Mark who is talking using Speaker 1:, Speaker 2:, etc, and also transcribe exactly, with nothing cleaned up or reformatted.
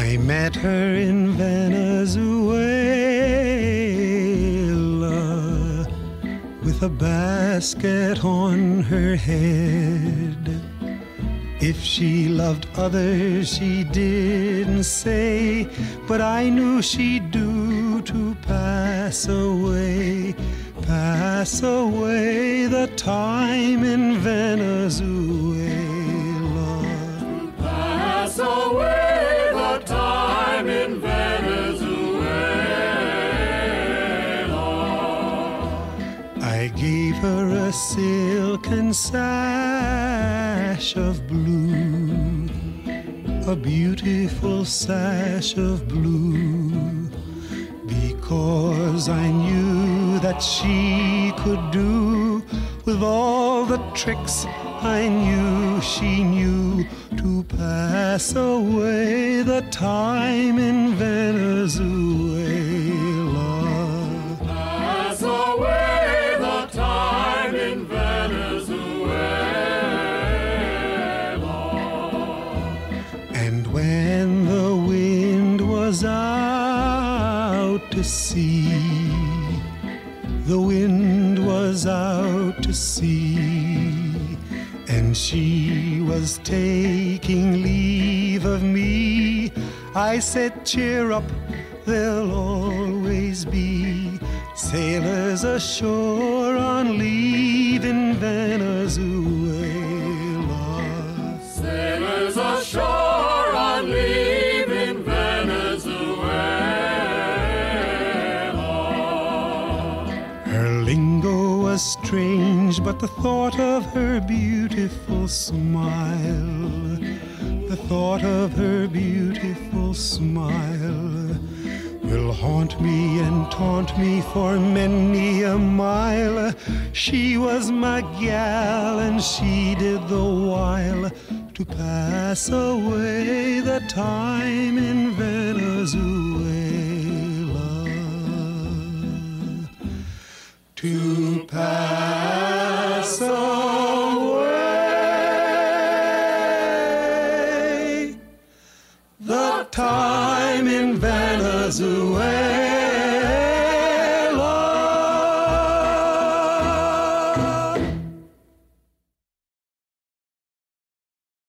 Speaker 1: I met her in Venezuela with a basket on her head. If she loved others, she didn't say, but I knew she'd do to pass away, pass away the time in Venezuela.
Speaker 2: Pass away the time in Venezuela.
Speaker 1: I gave her a silken sash of blue, a beautiful sash of blue, because I knew that she could do with all the tricks I knew she knew to pass away the time in Venezuela.
Speaker 2: Pass away the time in Venezuela.
Speaker 1: And when the wind was out to sea, the wind was out to sea, and she was taking leave of me, I said, cheer up, there'll always be sailors ashore on leave in Venezuela.
Speaker 2: Sailors ashore on leave in Venezuela.
Speaker 1: Her lingo was strange, but the thought of her beautiful smile, the thought of her beautiful smile will haunt me and taunt me for many a mile. She was my gal, and she did the while to pass away the time in Venezuela. To pass away the time in Venezuela.